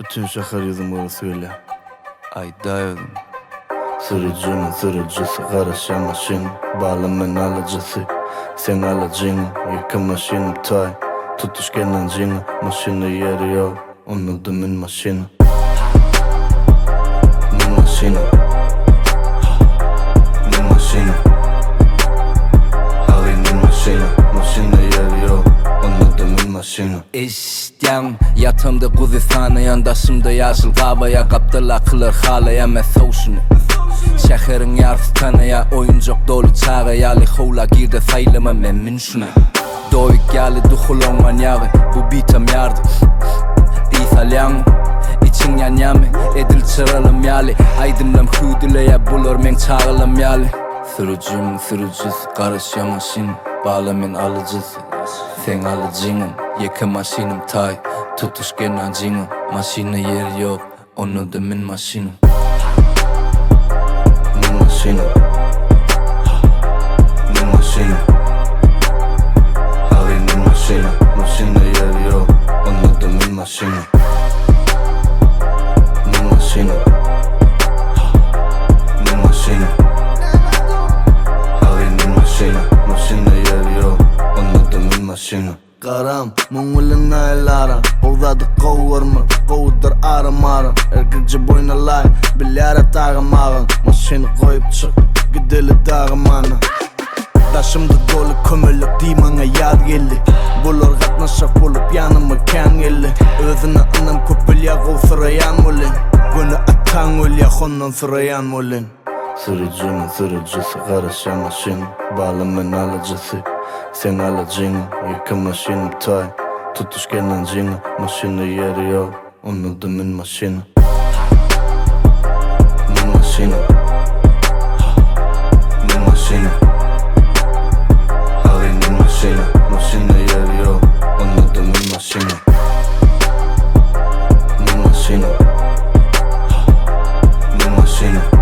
Bütün şakar yüzüm söyle. Ay dayıdım. Sürücünün sürücüsü, karışan maşin, bağlamın alıcısı. Sen alıcın, yıkı maşinim tay. Tutuş genancını, maşını yeri yok. Unudumun maşını. Min maşını. Min maşını. Halinin maşını, maşını yeri yok. Unudumun maşını. İşten yatımda kuzisana yandaşımda yaşıl kavaya kaptılar kılır halaya mesavşunu. Şehrin yarısı tanıya oyuncak dolu çağıya lihula girdi saylama memmin şuna. Doyuk geldi duhulongan yağı bu bitam yardı. İsalyan için yan yami edil çıralım yali. Aydınlam hüdüle ya bulur men çağılam yali. Sürücümün sürücüsü karışya maşin, bağlamın alıcısı. Sen alıcının yıkı maşinim tay. Tutuş genancını, maşini yeri yok. Onu da min maşini. Min maşini. Min maşini. Halinin maşini, maşini yeri yok. Onu da min maşini. Min maşini. Min maşini. Halinin maşini, maşini yeri yok. Onu da min maşini. Karam, mungulun aylara. Ovdadı kovurma, kovdur arım arım. Erkekçi boyuna lay, bilyara tağım ağın. Maşini koyup çık, gideli dağım ana. Taşımda dolu kömürlük dimana yad geldi. Bulur katnaşak bulup yanıma kan geldi. Özüne anam köpülya kovsurayan mulin. Günü atan ulya ondan surayan mulin. Sürücünün sürücüsü, karışan maşin, bağlamın alıcısı. Sen alıcını, yıkı maşinim tay. Tutuş genancını, maşını yeri yok. Unudumun maşini. Min maşini. Min maşini. Halinin maşini, maşini yeri yok. Unudumun maşini. Min maşini. Min maşini.